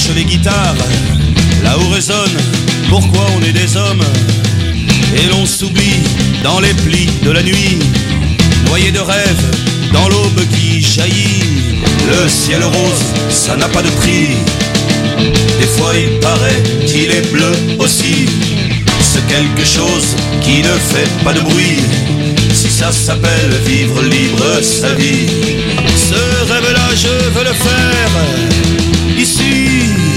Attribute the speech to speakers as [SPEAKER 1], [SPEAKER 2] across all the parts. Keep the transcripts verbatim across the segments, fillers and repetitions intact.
[SPEAKER 1] branche les guitares, là où résonne pourquoi on est des hommes. Et l'on s'oublie dans les plis de la nuit, noyé de rêves dans l'aube qui jaillit. Le ciel rose, ça n'a pas de prix. Des fois il paraît qu'il est bleu aussi. Ce quelque chose qui ne fait pas de bruit, si ça s'appelle vivre libre sa vie. Ce rêve-là je veux le faire ici.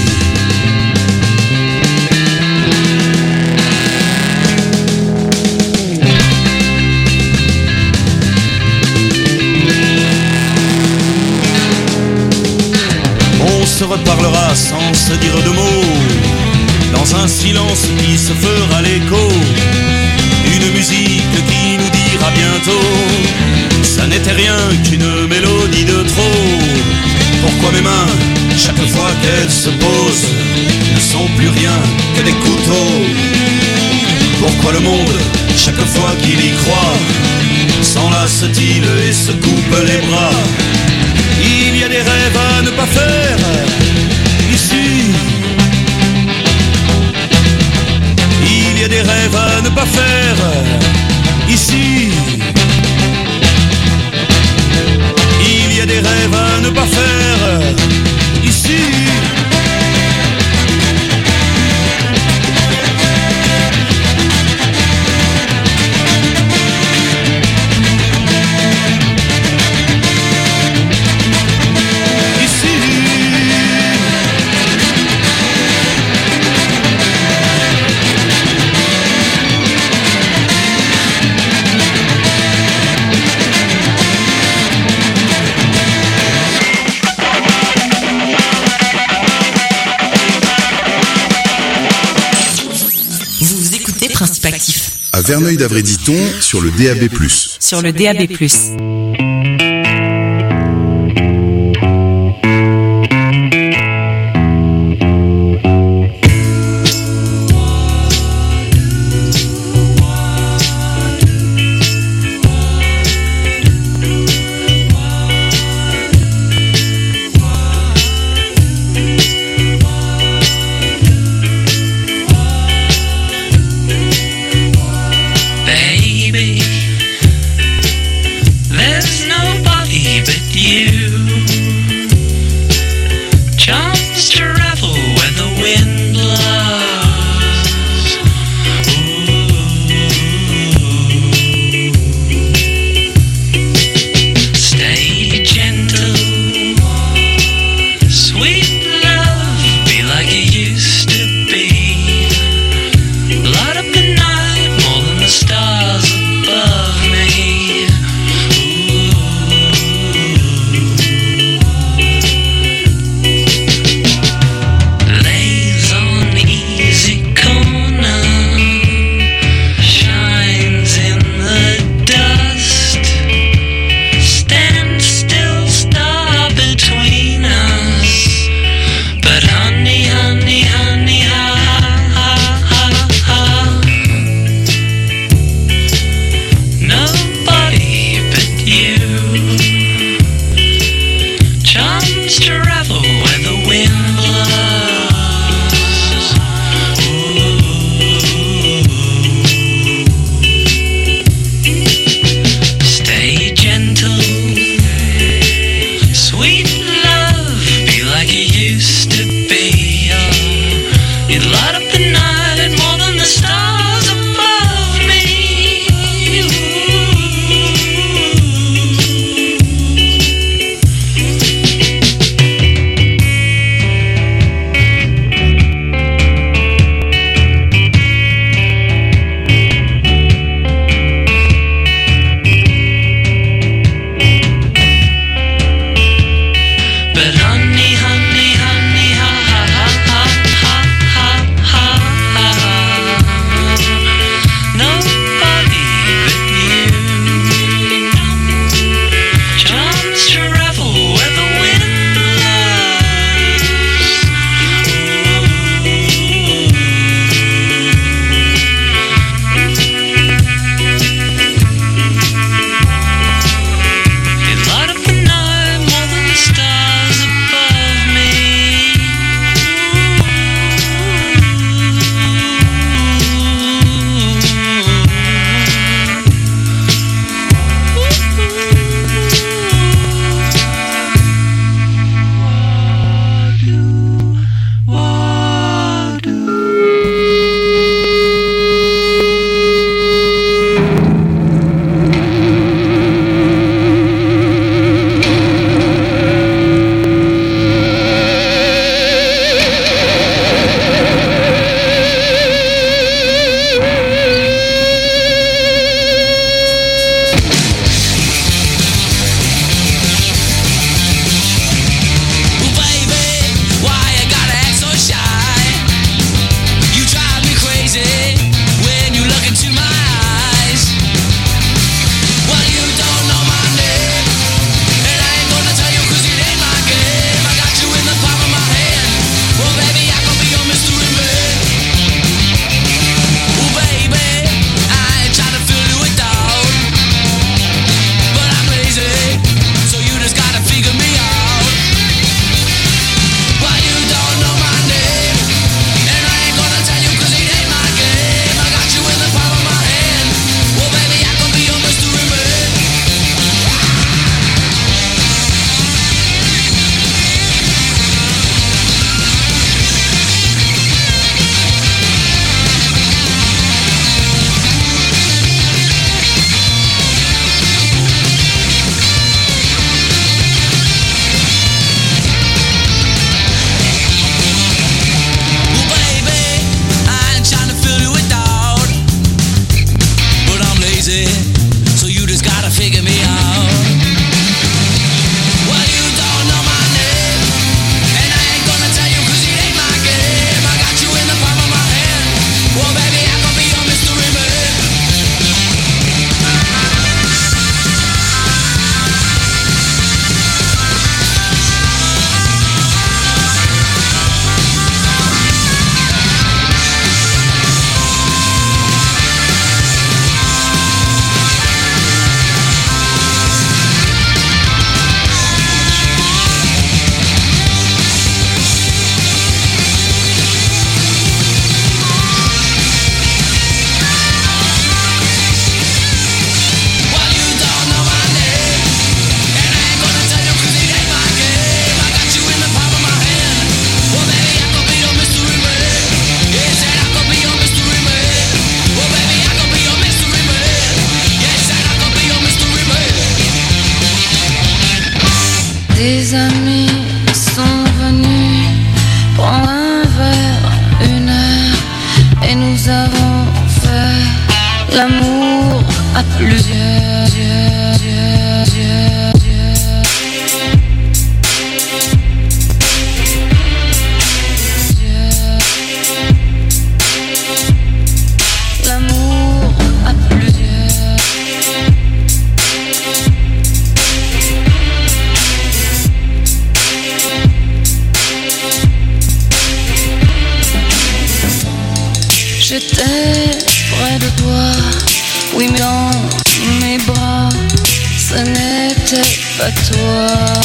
[SPEAKER 1] On se reparlera sans se dire de mots, dans un silence qui se fera l'écho. Une musique qui nous dira bientôt, ça n'était rien qu'une mélodie de trop. Pourquoi mes mains, chaque fois qu'elles se posent, ne sont plus rien que des couteaux? Pourquoi le monde, chaque fois qu'il y croit, s'enlace-t-il et se coupe les bras? Il y a des rêves à ne pas faire ici. Il y a des rêves à ne pas faire ici. Il y a des rêves à ne pas faire ici.
[SPEAKER 2] À Verneuil-d'Avray-Ditton sur le D A B plus.
[SPEAKER 3] Sur le D A B plus.
[SPEAKER 4] Let's
[SPEAKER 3] Des amis sont venus prendre un verre, une heure, et nous avons fait l'amour à plusieurs. L'amour à plusieurs. J'étais près de toi, oui mais dans mes bras, ce n'était pas toi.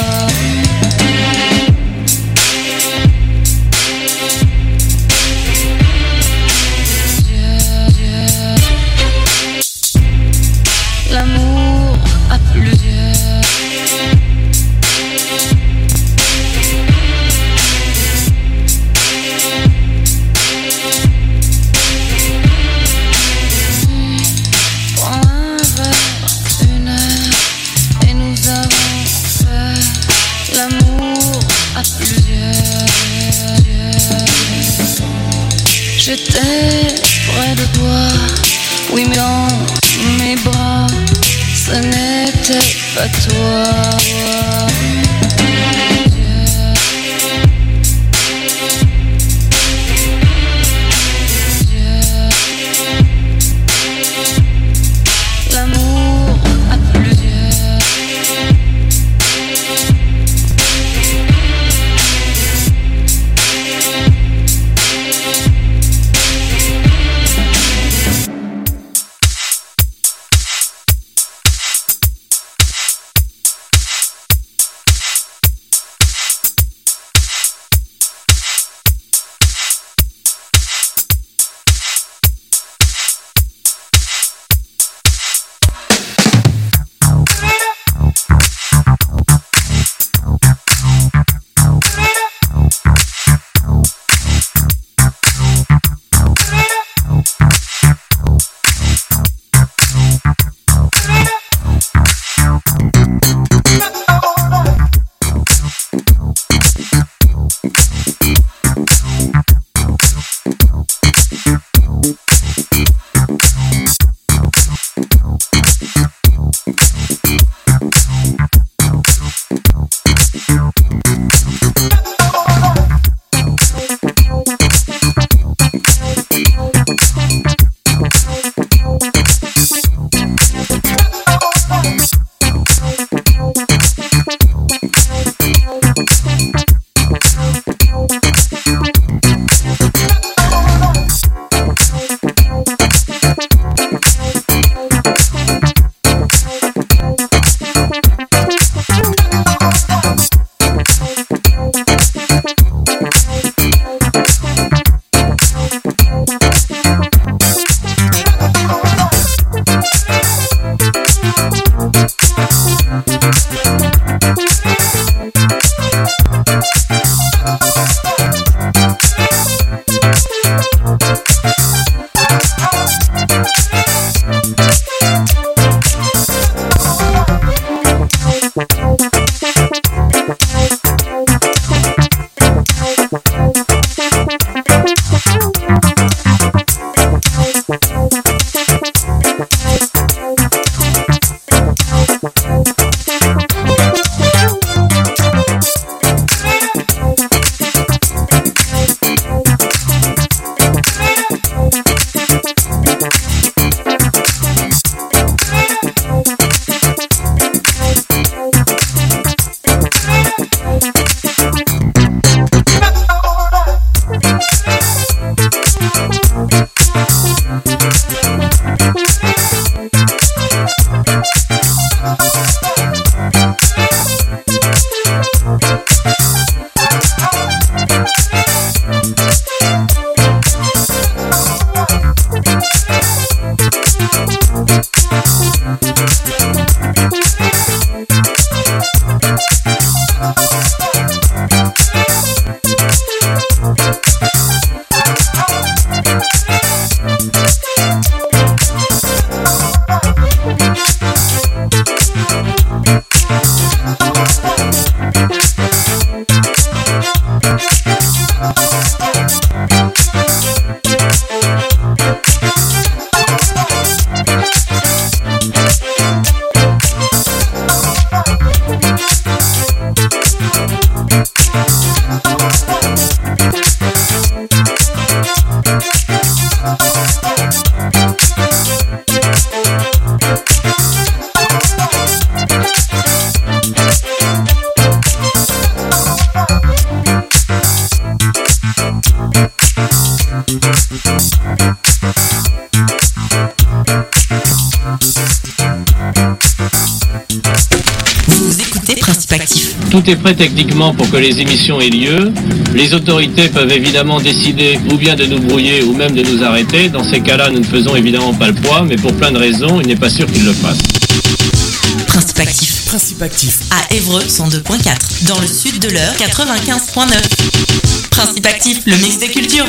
[SPEAKER 3] L'amour à plusieurs. Prends un verre, une heure, et nous avons fait l'amour à plusieurs. J'étais près de toi, oui mais dans mes bras, ce n'était pas toi. L'amour à plusieurs.
[SPEAKER 4] tout est prêt techniquement pour que les émissions aient lieu. Les autorités peuvent évidemment décider ou bien de nous brouiller ou même de nous arrêter. Dans ces cas-là, nous ne faisons évidemment pas le poids, mais pour plein de raisons, il n'est pas sûr qu'ils le fassent.
[SPEAKER 5] Principe actif.
[SPEAKER 6] Principe actif.
[SPEAKER 5] À Évreux, cent deux virgule quatre. Dans le sud de l'Eure, quatre-vingt-quinze virgule neuf. Principe actif, le mix des cultures.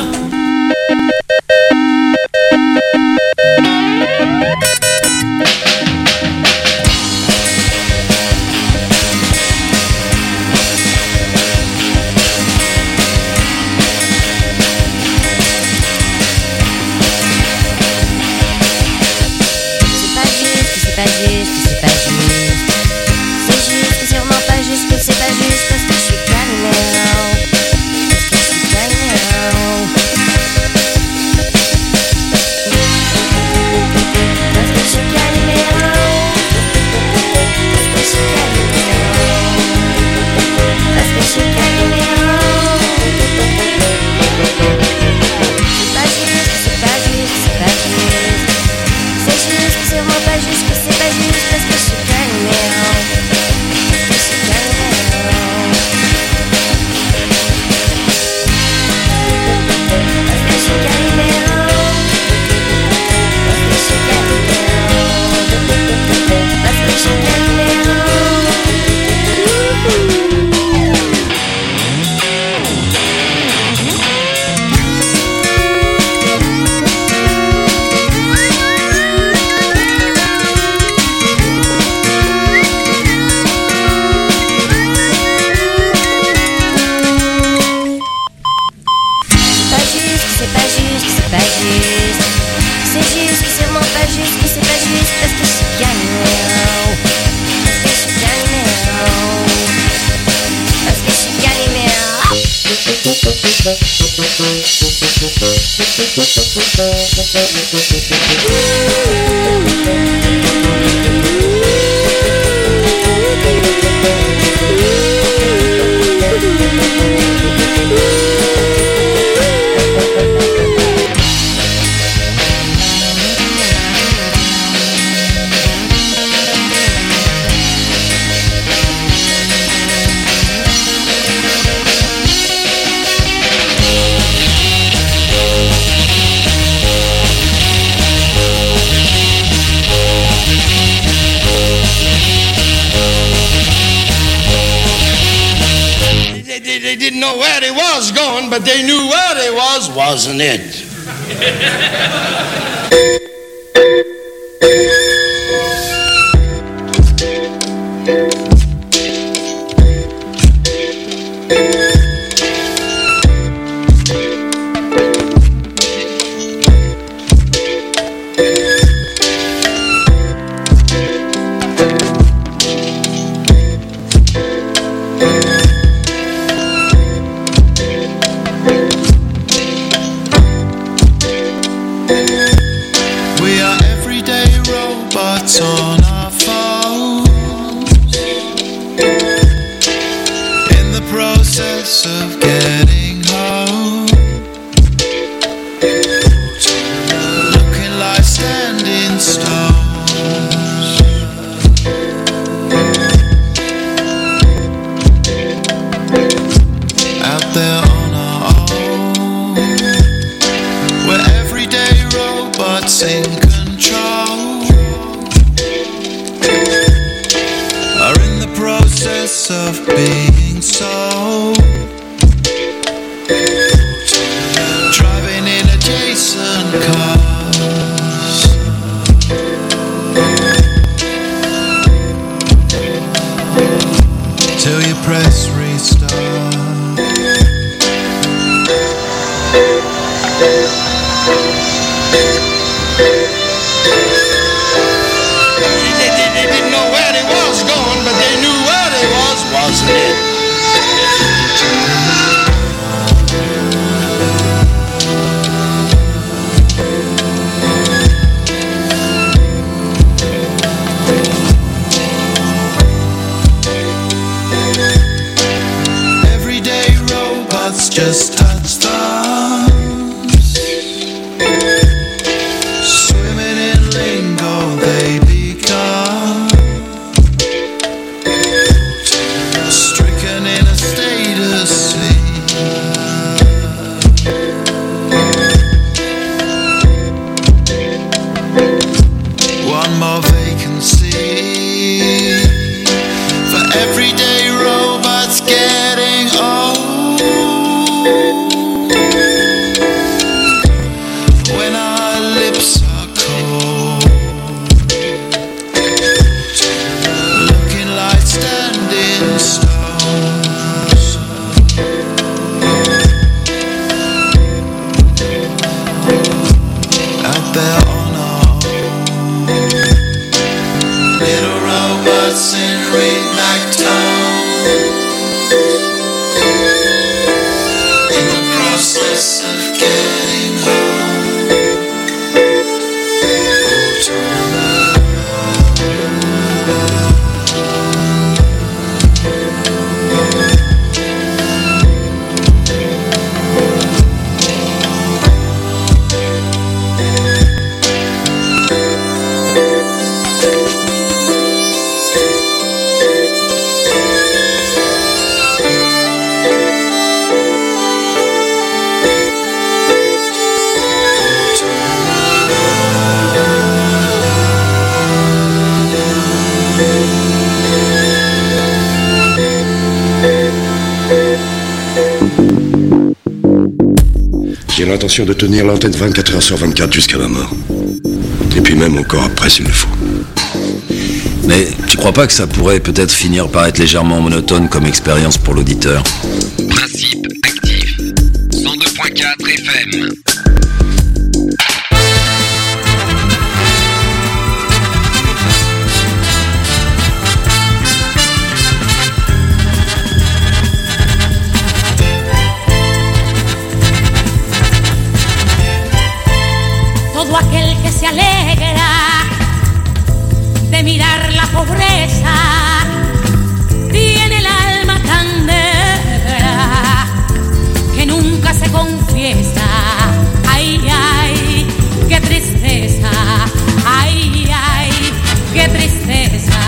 [SPEAKER 7] But they knew where they was, wasn't it?
[SPEAKER 8] Just touch thumbs, swimming in lingo they become, stricken
[SPEAKER 6] l'intention de tenir l'antenne vingt-quatre heures sur vingt-quatre jusqu'à ma mort. Et puis même encore après s'il le faut.
[SPEAKER 9] Mais tu crois pas que ça pourrait peut-être finir par être légèrement monotone comme expérience pour l'auditeur?
[SPEAKER 10] Principe actif. cent deux point quatre F M.
[SPEAKER 11] Todo aquel que se alegra de mirar la pobreza tiene el alma tan negra que nunca se confiesa. Ay, ay, qué tristeza. Ay, ay, qué tristeza.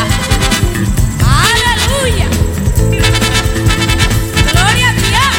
[SPEAKER 11] Aleluya. Gloria a Dios.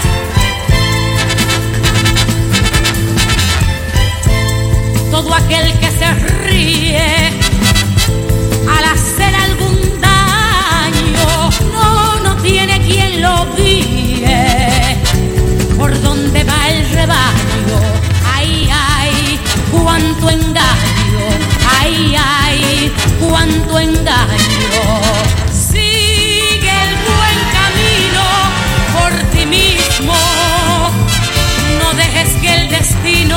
[SPEAKER 11] Todo aquel que se ríe al hacer algún daño, no, no tiene quien lo guíe por donde va el rebaño. Ay, ay, cuánto engaño. Ay, ay, cuánto engaño. Sigue el buen camino por ti mismo. No dejes que el destino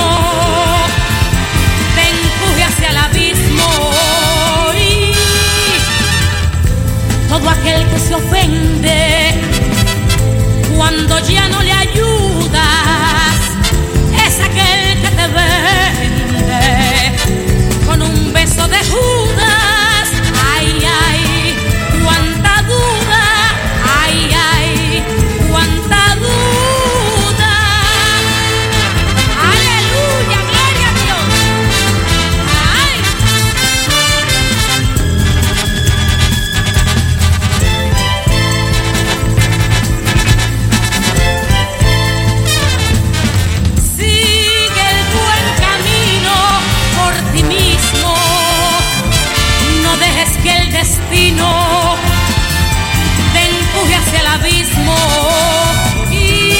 [SPEAKER 11] te empuje hacia el abismo. Y todo aquel que se ofende cuando ya no le ayudas es aquel que te vende con un beso de Judas. Ay, ay, cuánta duda. Ay, ay, cuánta duda. Aleluya, gloria a Dios. Ay. Sigue el buen camino por ti mismo. No dejes que el destino te empuje hacia el abismo. Y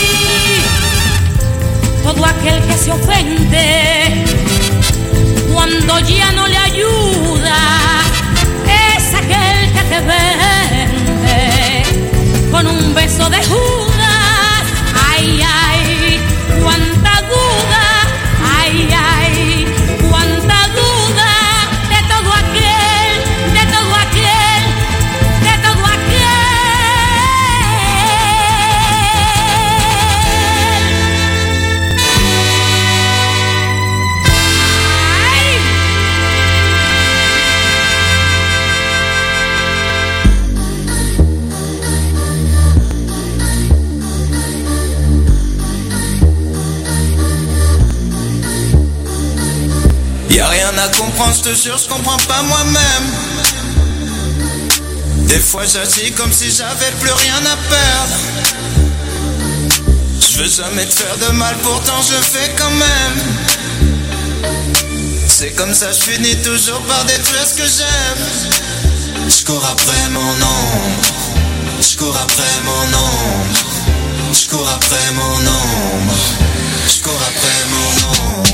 [SPEAKER 11] todo aquel que se ofende cuando ya no le ayuda es aquel que te vende con un beso de Judas. Ay, ay, cuánta duda. Ay, ay, cuánta duda de todo aquel, de todo aquel, de todo aquel. Ay.
[SPEAKER 8] Y'a rien à comprendre, je te jure, je comprends pas moi-même. Des fois j'agis comme si j'avais plus rien à perdre. Je veux jamais te faire de mal, pourtant je fais quand même. C'est comme ça, je finis toujours par détruire ce que j'aime. Je cours après mon ombre. Je cours après mon ombre. Je cours après mon ombre. Je cours après mon ombre.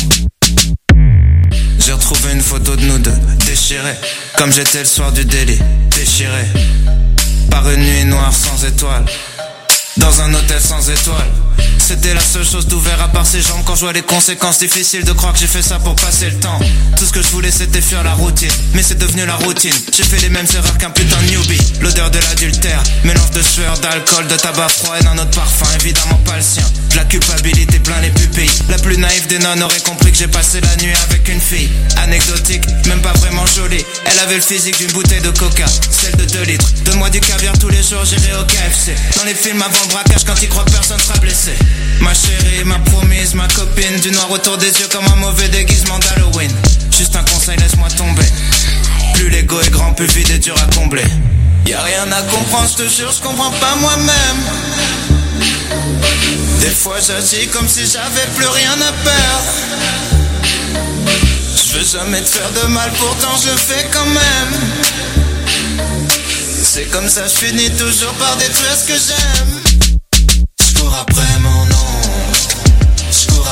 [SPEAKER 8] J'ai retrouvé une photo de nous deux, déchirés, comme j'étais le soir du délit, déchiré par une nuit noire sans étoiles, dans un hôtel sans étoiles. C'était la seule chose d'ouvert à part ses jambes. Quand je vois les conséquences, difficile de croire que j'ai fait ça pour passer le temps. Tout ce que je voulais c'était fuir la routine, mais c'est devenu la routine. J'ai fait les mêmes erreurs qu'un putain de newbie. L'odeur de l'adultère, mélange de sueur, d'alcool, de tabac froid et d'un autre parfum, évidemment pas le sien. De la culpabilité plein les pupilles. La plus naïve des nonnes aurait compris que j'ai passé la nuit avec une fille anecdotique, même pas vraiment jolie. Elle avait le physique d'une bouteille de coca, celle de deux litres. Donne-moi du caviar tous les jours, j'irai au K F C. Dans les films avant le braquage, quand ils croient que personne sera blessé. Ma chérie, ma promise, ma copine, du noir autour des yeux comme un mauvais déguisement d'Halloween. Juste un conseil, laisse-moi tomber. Plus l'ego est grand, plus le vide est dur à combler. Y'a rien à comprendre, je te jure, je comprends pas moi-même. Des fois j'agis comme si j'avais plus rien à perdre. Je veux jamais te faire de mal, pourtant je le fais quand même. C'est comme ça, je finis toujours par détruire ce que j'aime. Je cours après mon ombre. Je cours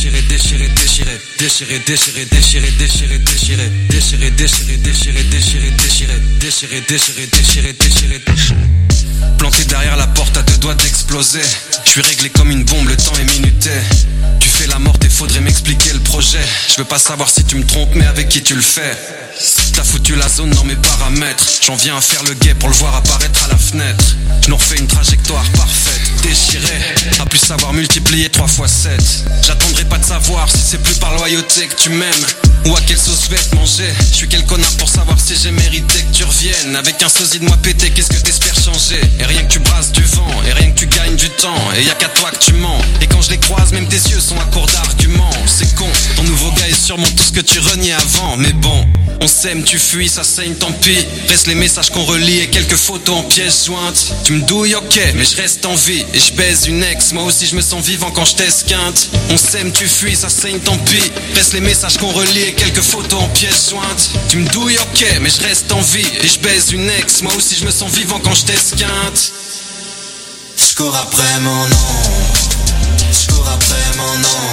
[SPEAKER 8] déchiré, déchiré, déchiré, déchiré, déchiré, déchiré, déchiré, déchiré, déchiré, déchiré, déchiré, déchiré, déchiré, déchiré, déchiré, déchiré, déchiré, déchiré. Planté derrière la porte à deux doigts d'exploser. Je suis réglé comme une bombe, le temps est minuté. Tu fais la morte et faudrait m'expliquer le projet. Je veux pas savoir si tu me trompes mais avec qui tu le fais. T'as foutu la zone dans mes paramètres. J'en viens à faire le guet pour le voir apparaître à la fenêtre. Je nous refais une trajectoire parfaite. Déchiré, à plus savoir multiplier trois fois sept. J'attendrai pas de savoir si c'est plus par loyauté que tu m'aimes ou à quelle sauce je vais te manger. Je suis quel connard pour savoir si j'ai mérité que tu reviennes. Avec un sosie de moi pété, qu'est-ce que t'espères changer? Et rien que tu brasses du vent, et rien que tu gagnes du temps. Et y'a qu'à toi que tu mens. Et quand je les croise, même tes yeux sont à court d'arguments. C'est con, ton nouveau gars est sûrement tout ce que tu reniais avant. Mais bon, on s'aime, tu fuis, ça saigne, tant pis. Reste les messages qu'on relie et quelques photos en pièces jointes. Tu me douilles, ok, mais je reste en vie. Et je baise une ex, moi aussi je me sens vivant quand je t'esquinte. On s'aime, tu fuis, ça saigne, tant pis. Reste les messages qu'on relie et quelques photos en pièces jointes. Tu me douilles, ok, mais je reste en vie. Et je baise une ex, moi aussi je me sens vivant quand je t'esquinte.
[SPEAKER 12] Je cours après mon nom, je cours après mon nom.